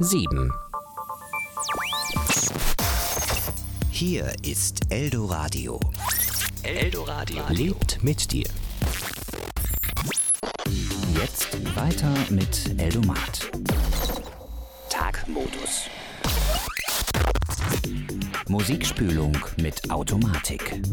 7. Hier ist Eldoradio. Eldoradio lebt mit dir. Jetzt weiter mit Eldomat. Tagmodus. Musikspülung mit Automatik.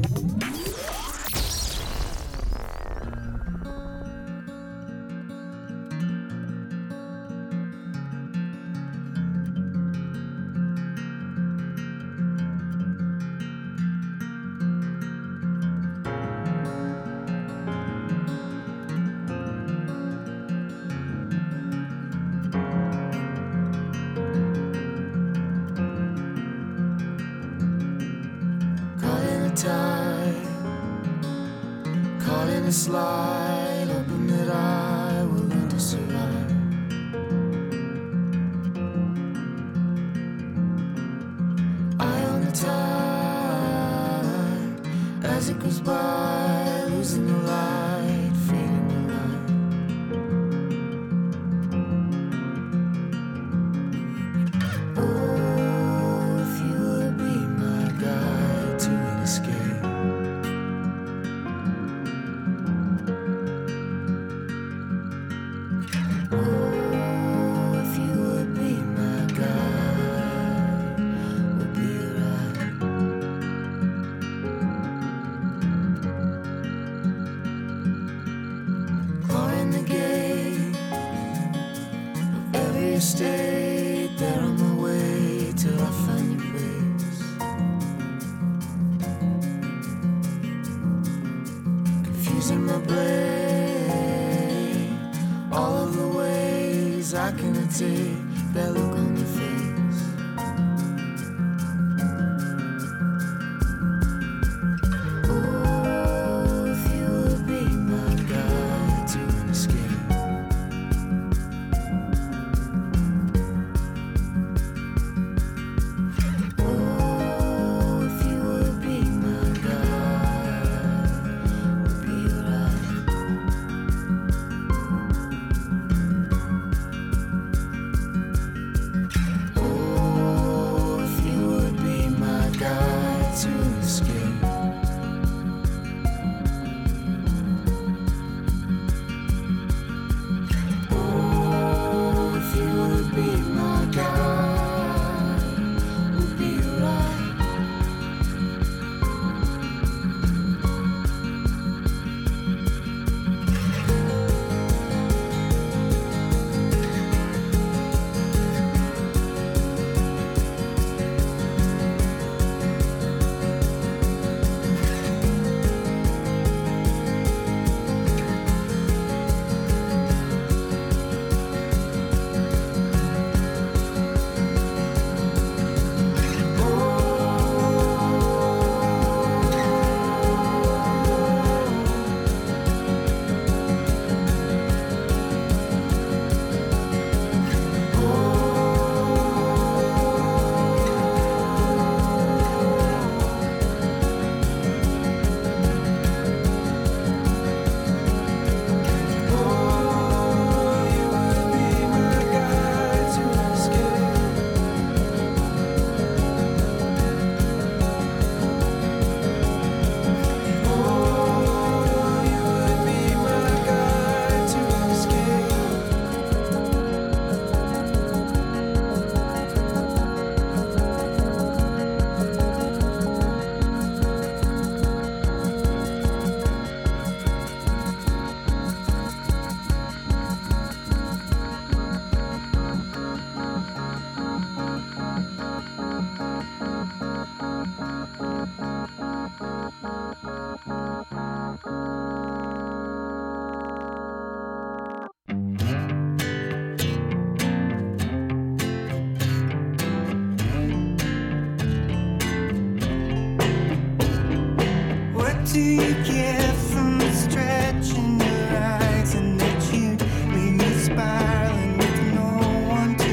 Do you get from stretching your eyes and that you leave me spiraling with no one to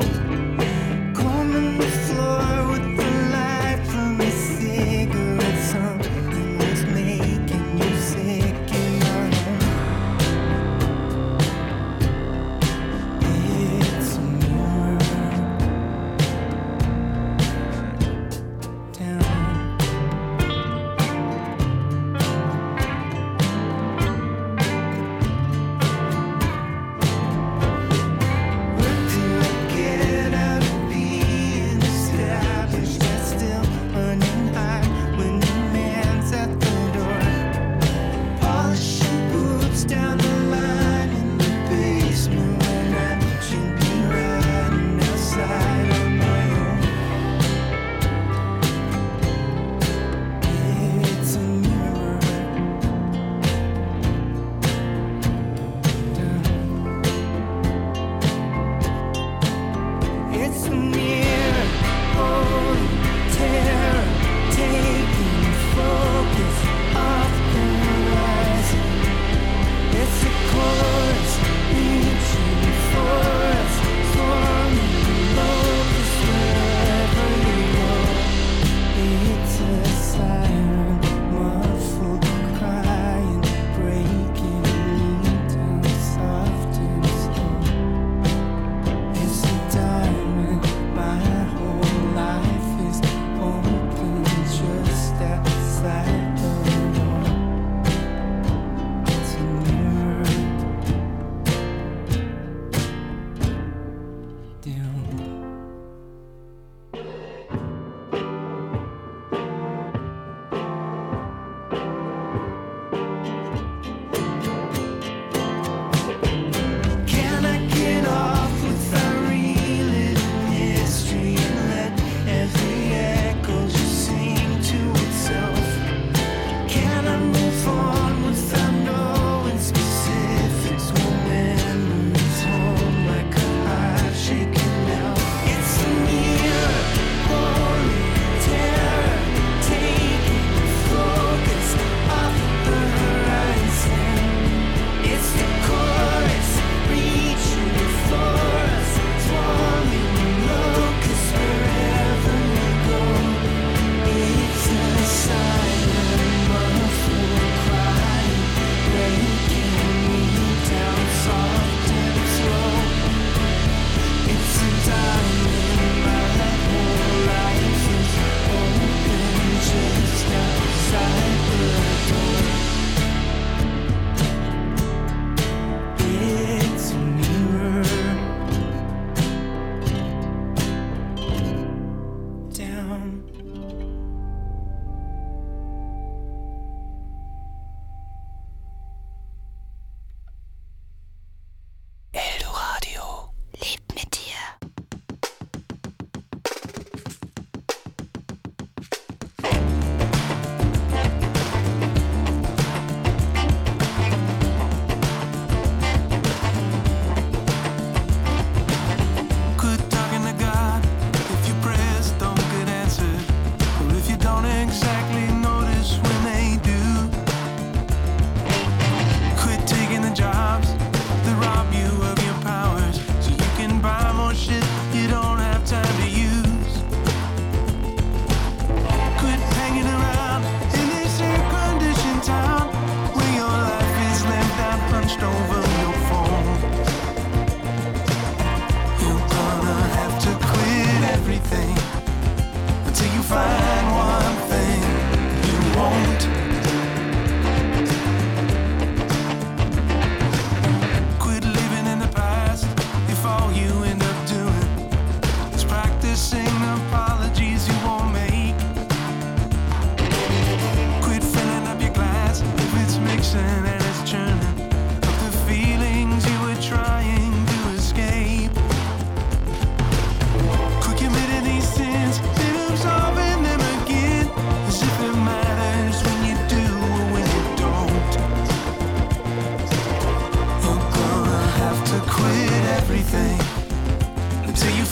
hold? Calm on the floor with the light from a cigarette. Something was making you sick in my home. It's a miracle.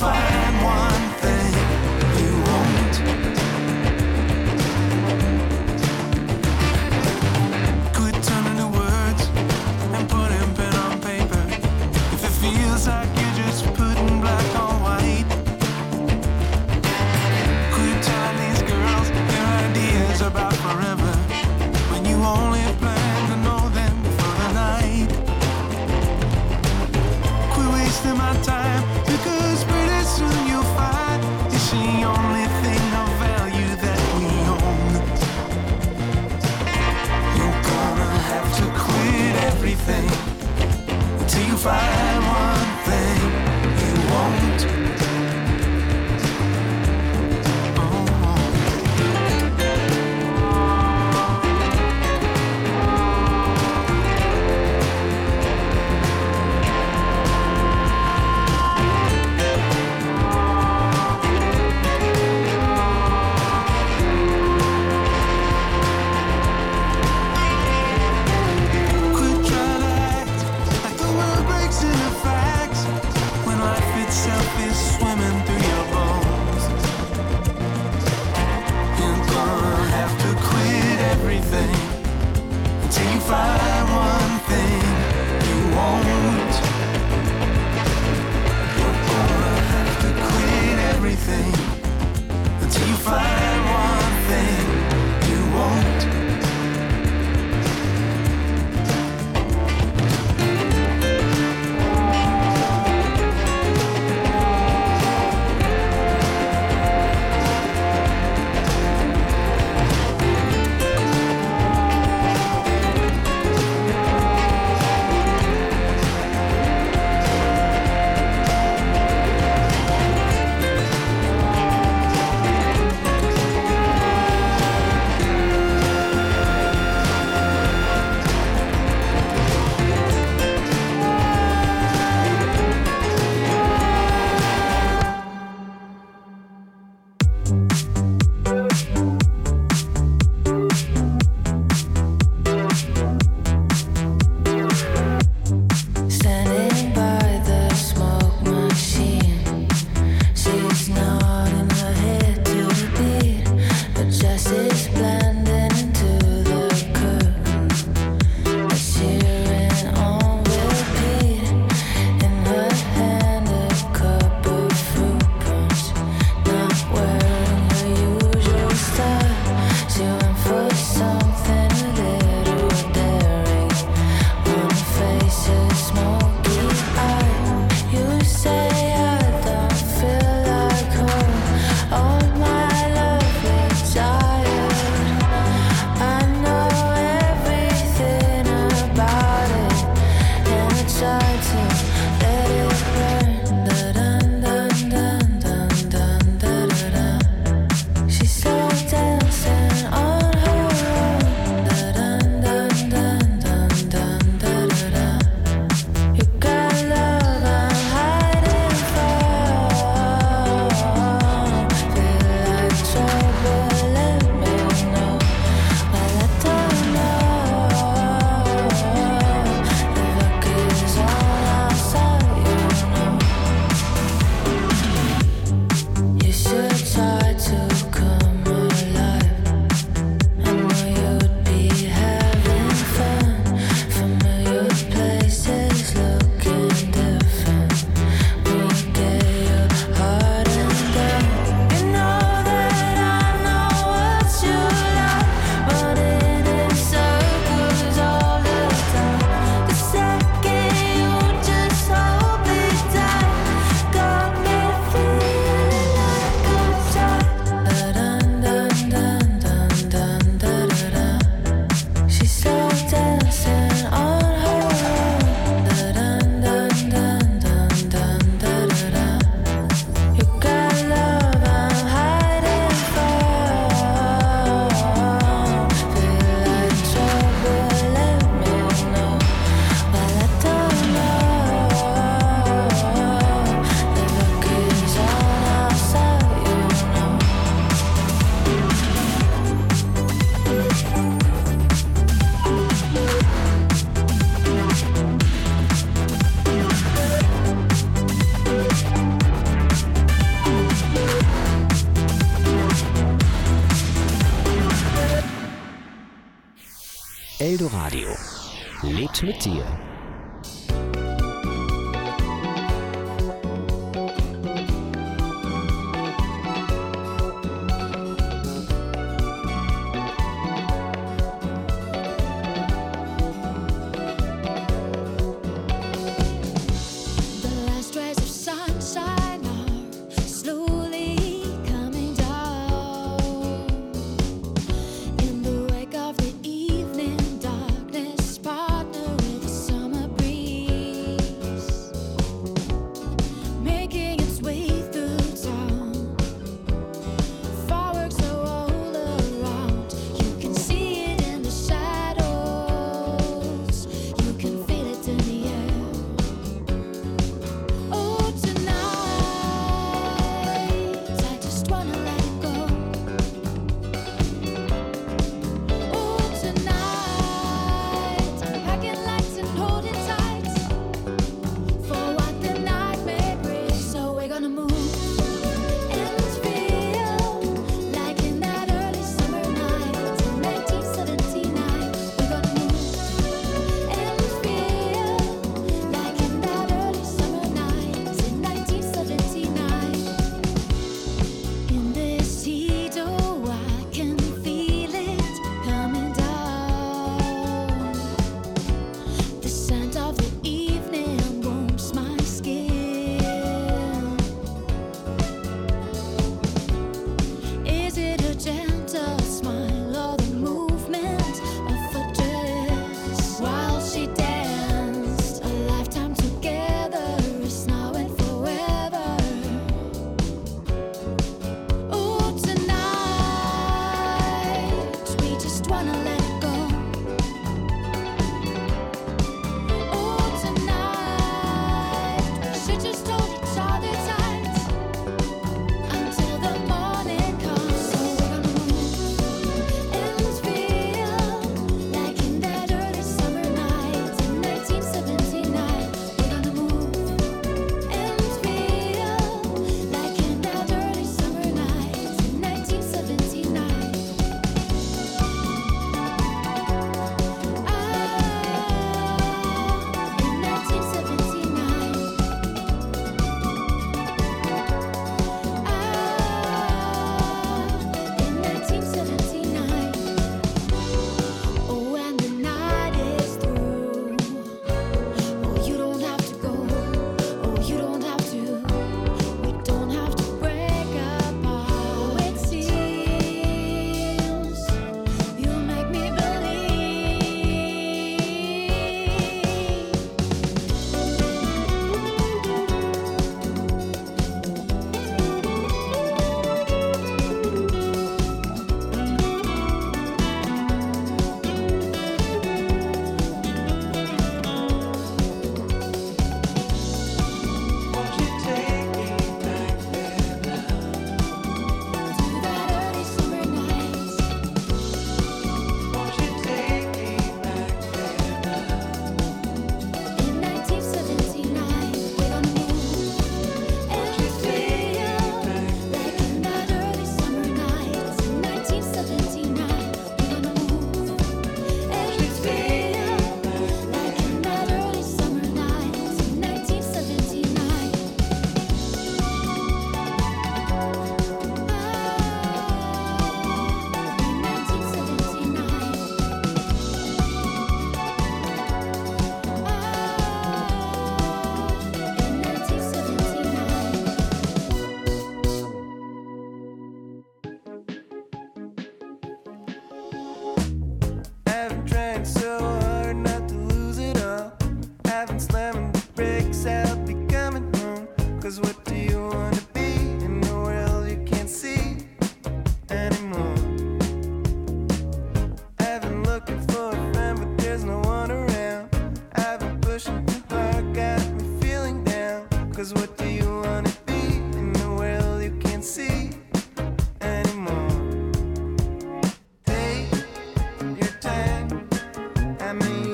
find one thing you won't. Quit turning to words and putting pen on paper. If it feels like you're just putting black on white. Quit telling these girls their ideas about forever when you only plan to know them for the night. Quit wasting my time, because pretty soon you'll find it's the only thing of value that we own. You're gonna have to quit everything until you find one thing you won't. Quit trying to act like the world breaks into Eldoradio. Lebt mit dir.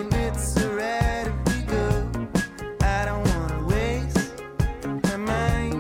It's alright if we go. I don't wanna waste my mind.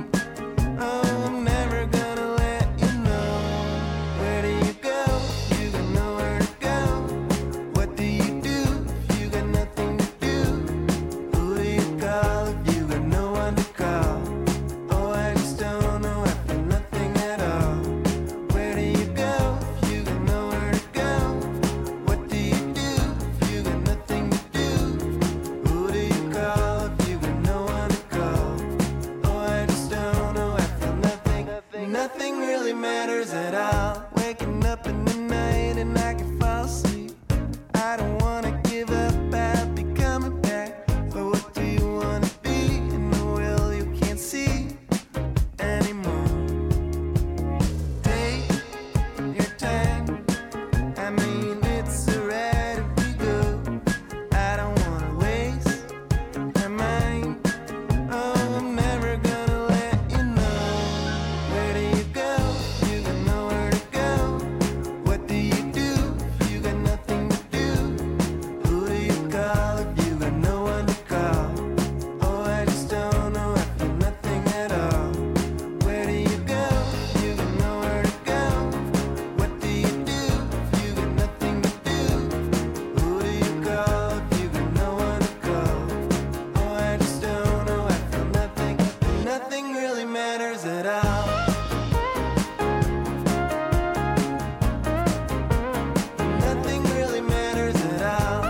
matters at all. Nothing really matters at all.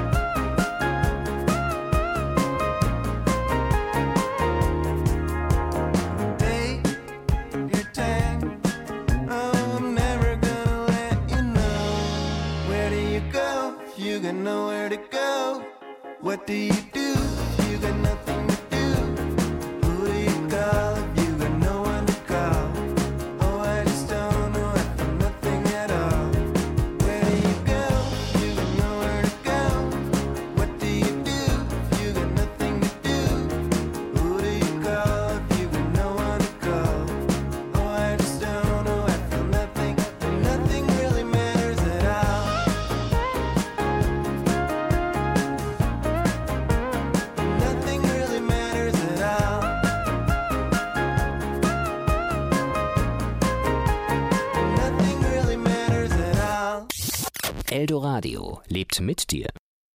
Take your time. Oh, I'm never gonna let you know. Where do you go if you got nowhere to go? What do you do if you got nothing to do? Who do you call if you got no one to call? Oh, I just don't know, I feel nothing at all. Where do you go if you got nowhere to go? What do you do if you got nothing to do? Who do you call if you got no one to call? Oh, I just don't know, I feel nothing, and nothing really matters at all. Nothing really matters at all. Nothing really matters at all. Eldoradio lebt mit dir.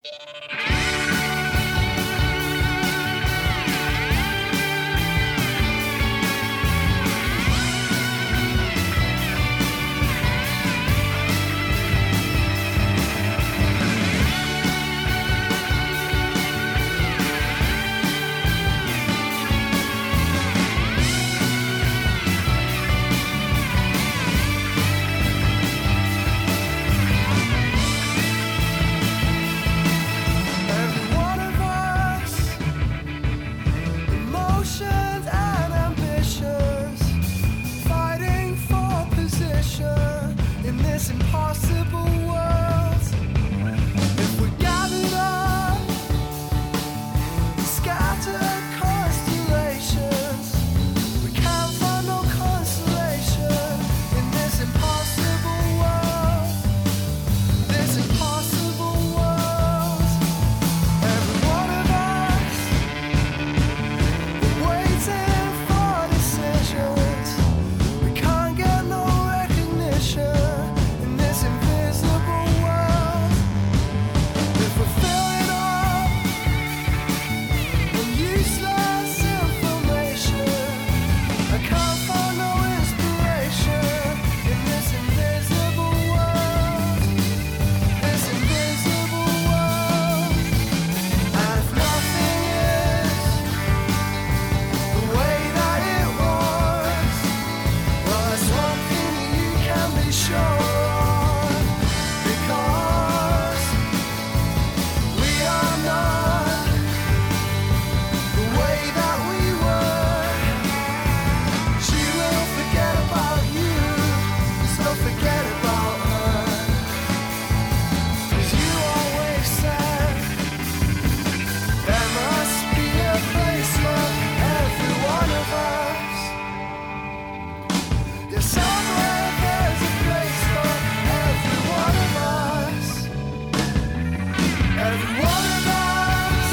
Every one of us, emotions and ambitions, fighting for position in this impossible world. If we gathered up, scattered constellations, we can't find no consolation in this impossible world. This impossible world. Every one of us waiting for decisions. We can't get no recognition in this invisible world. If we're filling up with useless information, I can't find no inspiration in this invisible world. This invisible world. And if nothing is the way that it was, well, that's one thing that you can be sure of, because we are not the way that we were. She will forget about you, so forget about her. 'Cause you always said there must be a place for every one of us. Yeah, somewhere there's a place for every one of us. Every one of us.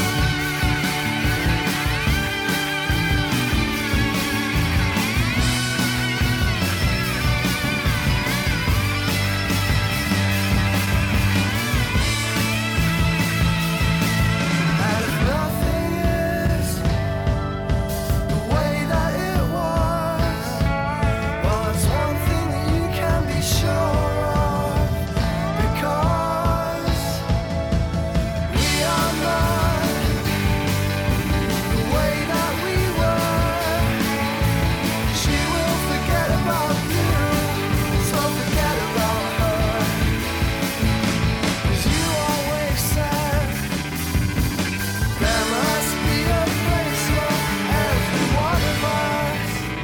And if nothing is the way that it was, well, it's one thing that you can be sure of, because we are not the way that we were. She will forget about you, so forget about her. 'Cause you always said there must be a place for every one of us.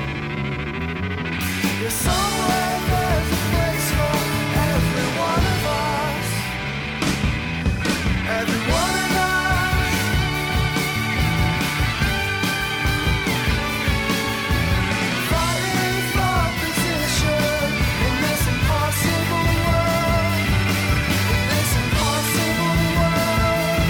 Yeah, somewhere there's a place for every one of us. Every one of us. Fighting for position in this impossible world. In this impossible world.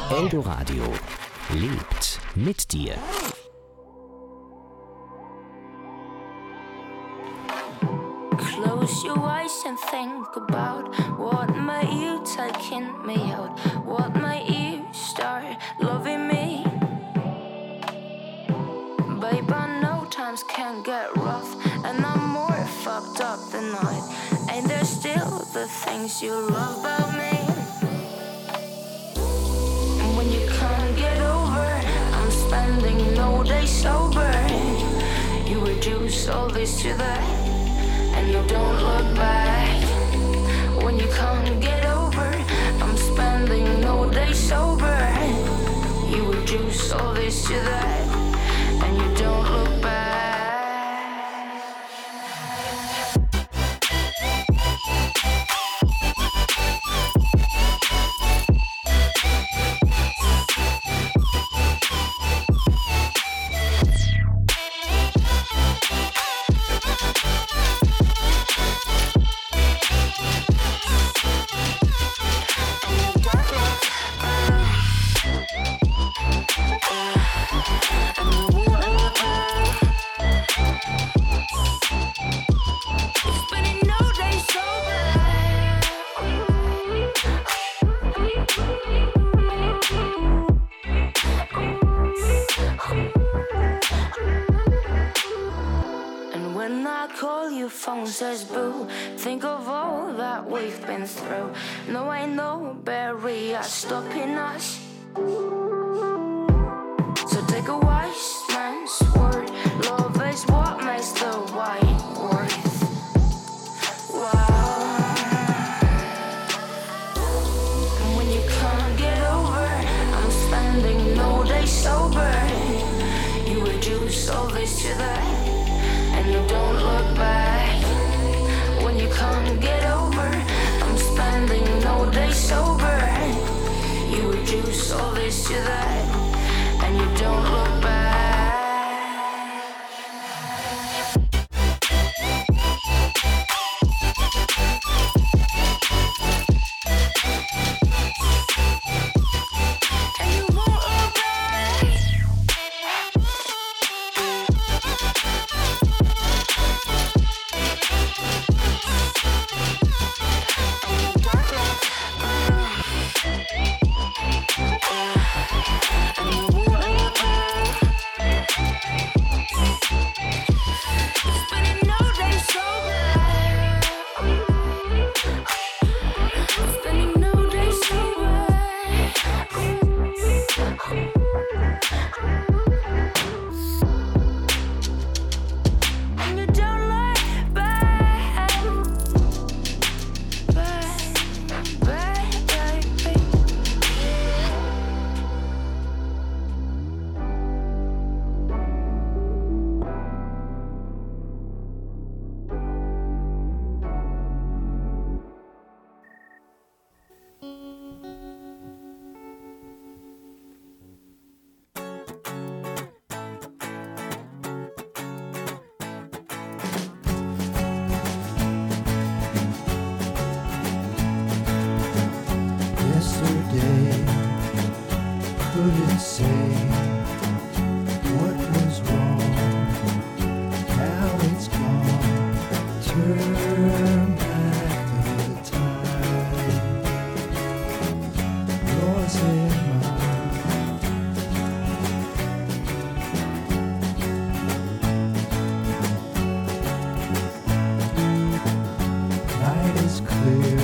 Eldoradio lebt mit dir. Close your eyes and think about what made you taking me out, what made you start loving me. Babe, I know times can get rough, and I'm more fucked up than not. Ain't there still the things you love about me? And when you can't get over, I'm spending no day sober. You reduce all this to that, and you don't look back. When you can't get over, I'm spending no day sober. You reduce all this to that, and you don't look back. Phone says boo, think of all that we've been through. No, ain't no barrier stopping us. So take a wise man's word, love is what makes the white worth. Wow. And when you can't get over, I'm spending no day sober. You reduce all this to that, and you don't look back. When you can't get over, I'm spending no day sober. You reduce all this to that, and you don't look back. Couldn't say what was wrong. Now it's gone. Turn back the time. Yours and mine. Night is clear.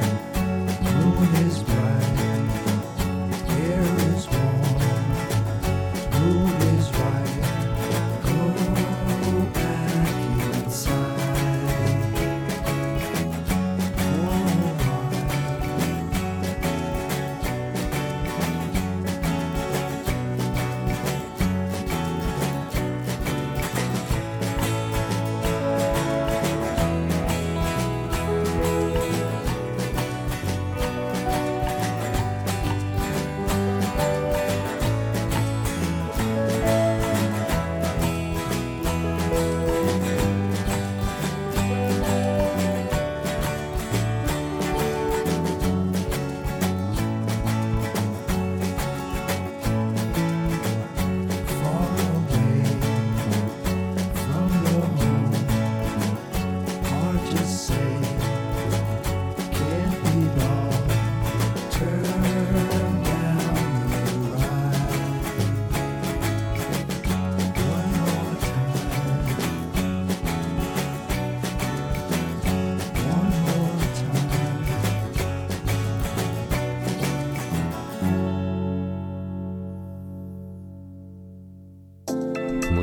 Moon is bright. Air is warm.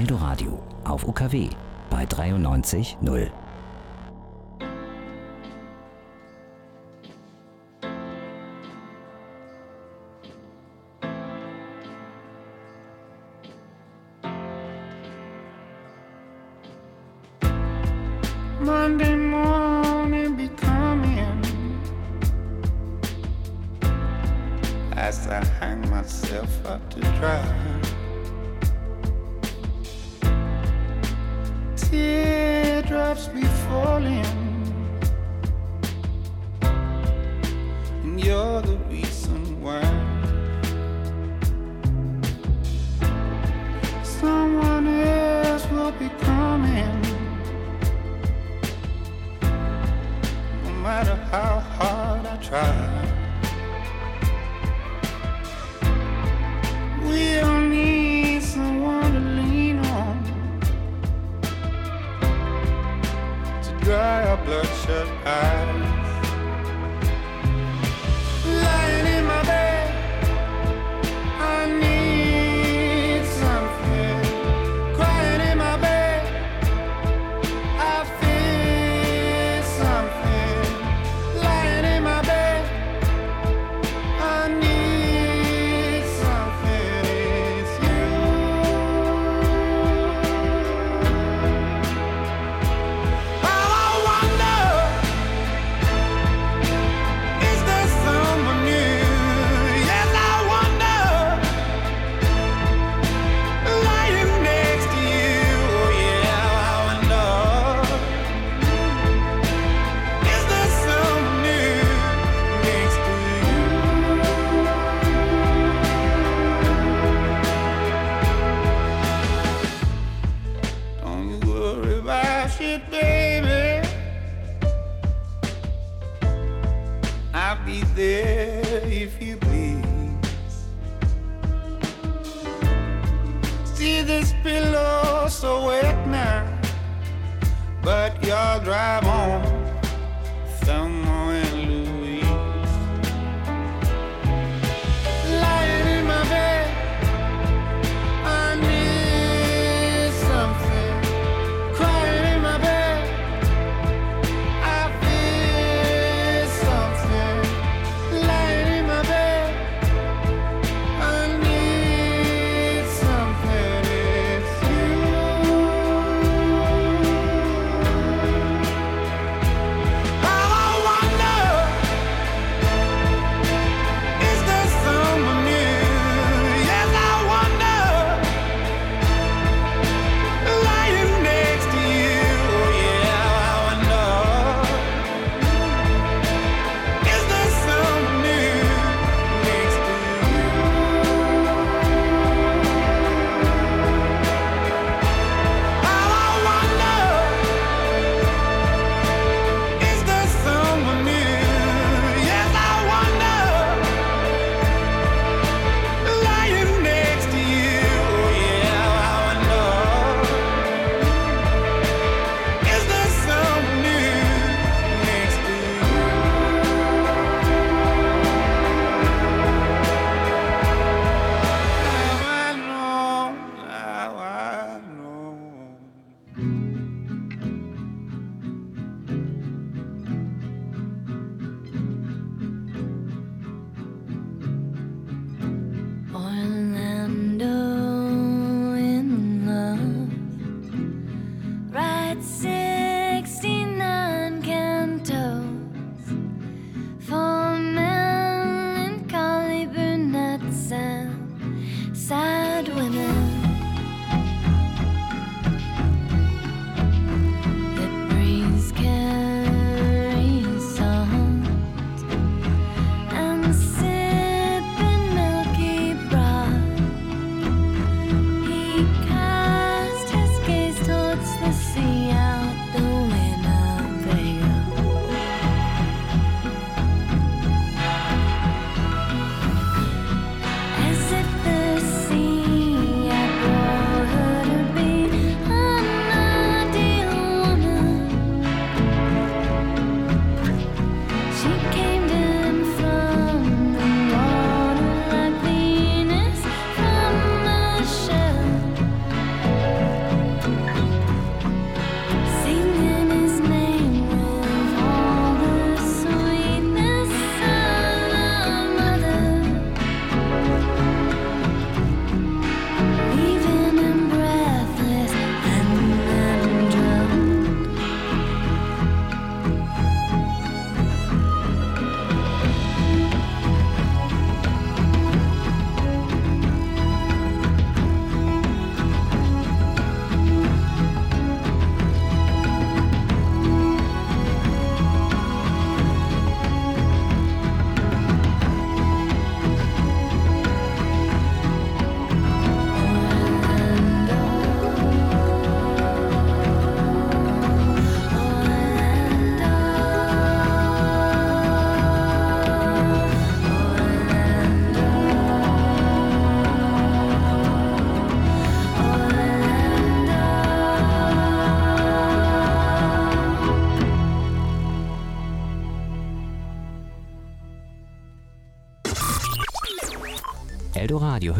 Eldoradio auf UKW bei 93.0. Monday morning be coming as I hang myself up to dry. Teardrops be falling, and you're the reason why. Someone else will be coming, no matter how hard I try. We don't need someone to lean on to dry our bloodshot eyes. Lying in my bed, I need something. Crying in my bed, I feel something. Lying in my bed, I need something. It's you. Oh, I wonder, is there someone new? Yes, I wonder, lying next to you. Oh yeah, I wonder, is there someone new next to you? Don't you worry about shit, baby. I'll be there if you please. See this pillow so wet now, but you'll drive on Thelma and Louise. Lying in my bed, I need something. Crying in my bed, I feel something. Lying in my bed, I need something. It's you.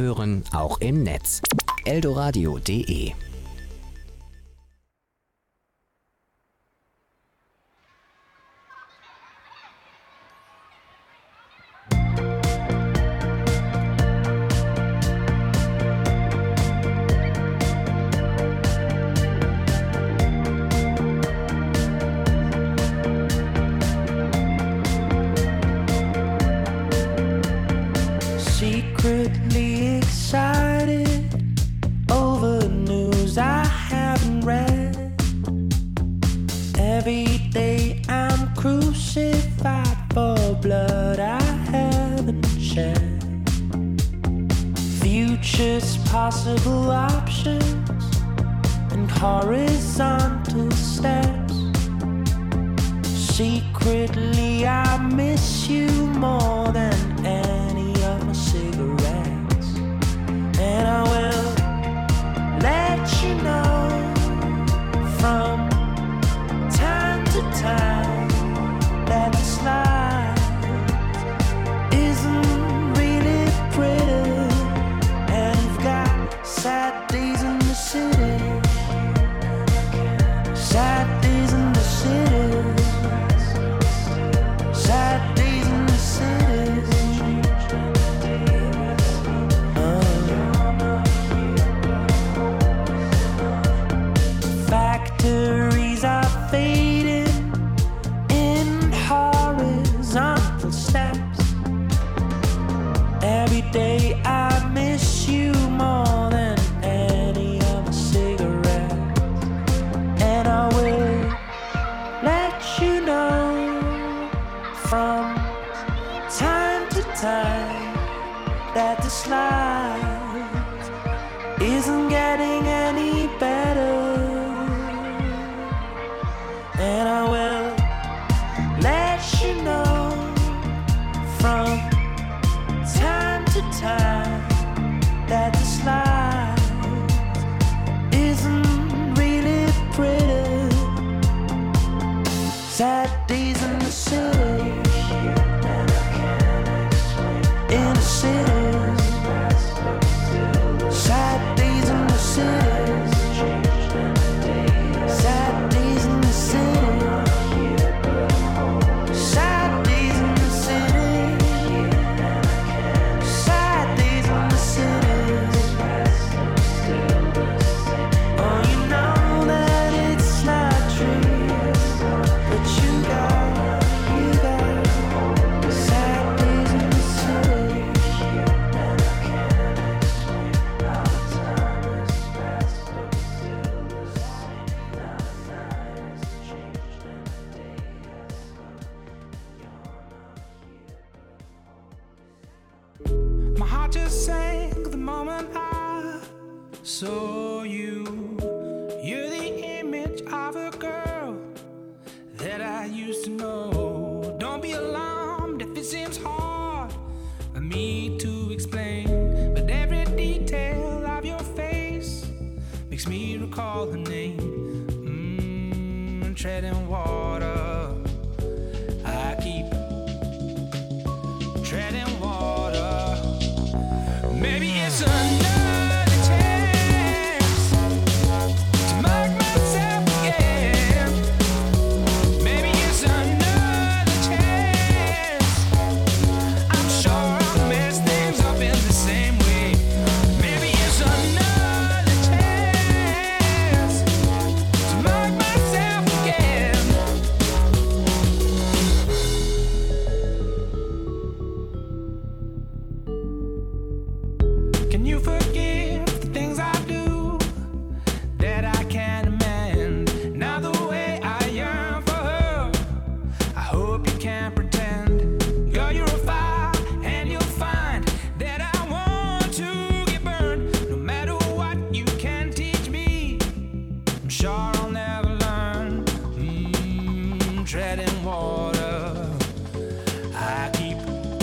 Hören auch im Netz. eldoradio.de. Secretly excited over news I haven't read. Every day I'm crucified for blood I haven't shed. Futures, possible options, and horizontal steps. Secretly I miss you more than any of my cigarettes. And I will let you know from time to time that this life isn't really pretty. And you've got sad days in the city, sad days in the city, sad days in the city. Factories are fading in horizontal steps. Every day I miss you more than any other cigarette. And I will let you know from time to time that this life isn't getting any better. And I will let you know from time to time that this life isn't really pretty. Sad days in the city, in the city, sad days in the city, sad days in the city, sad days in the city, sad days in the city. Oh, you know that it's not true, but you got sad days in the city. My heart just sank the moment I saw you. You're the image of a girl that I used to know. Don't be alarmed if it seems hard for me to explain, but every detail of your face makes me recall the name. Treading water, I keep treading water. Maybe it's another chance to mark myself again. Maybe it's another chance. I'm sure I'll mess things up in the same way. Maybe it's another chance to mark myself again. Can you forgive the things I do that I can't amend? Now the way I yearn for her, I hope you can't pretend. Girl, you're a fire and you'll find that I want to get burned. No matter what you can teach me, I'm sure I'll never learn. Treading water, I keep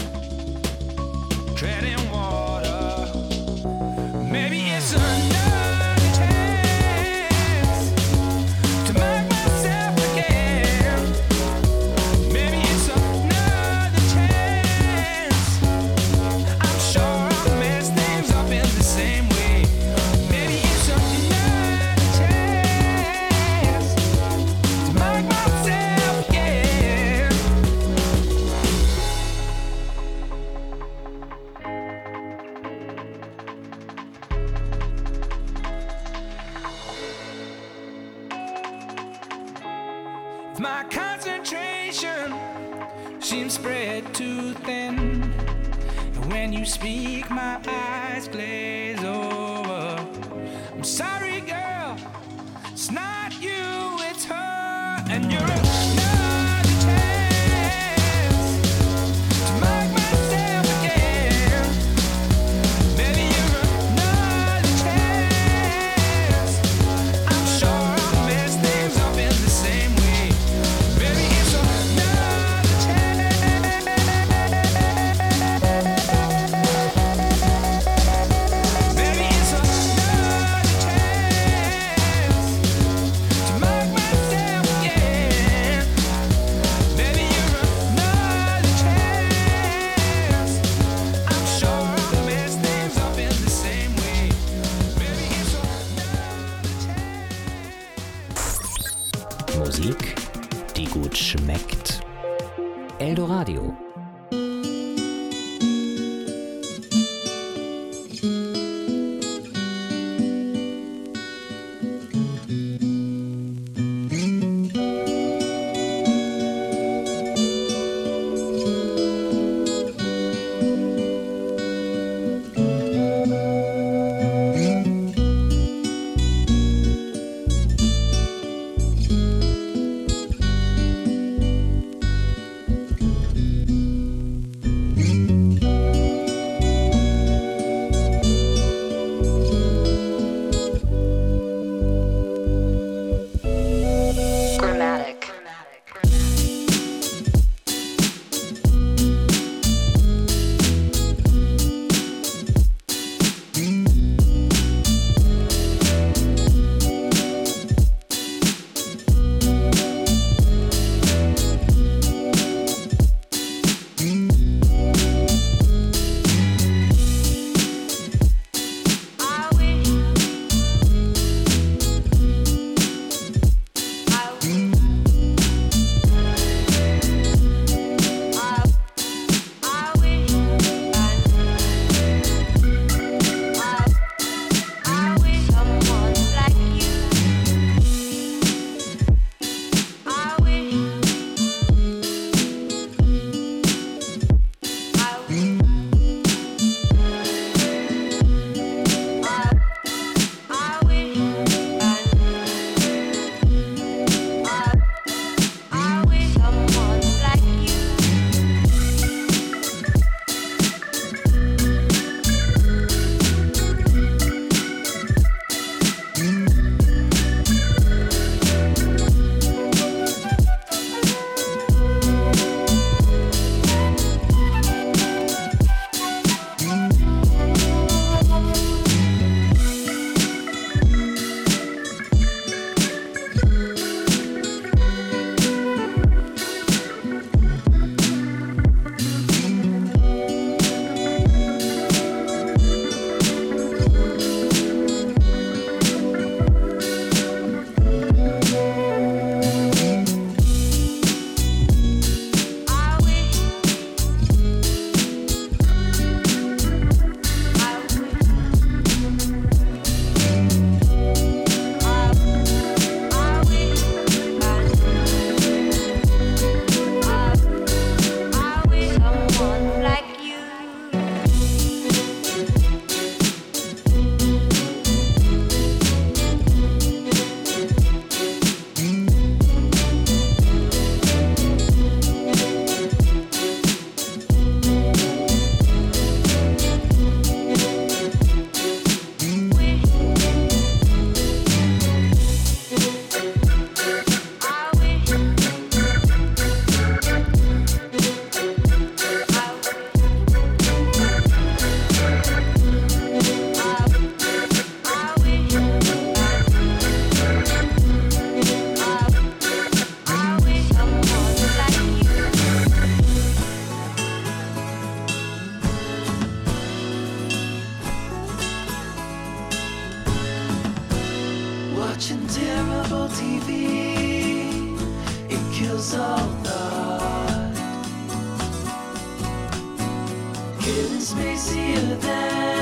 treading water. Maybe it's another chance to mark myself again. Maybe it's another chance. I'm sure I'll mess things up in same way. Maybe it's another chance to make myself again. If my concentration seems spread too thin, and when you speak my eyes glaze over. I'm sorry girl, it's not you, it's her. And you're another chance to make myself again. Maybe you're another chance. I'm sure I'll mess things up in the same way. Maybe it's another chance. Maybe it's another chance to make myself again. Maybe you're another chance. I'm sure I'll mess things up in the same way. Maybe it's another chance. Musik, die gut schmeckt. Eldoradio. watching terrible TV. It kills all thought. Getting spacier than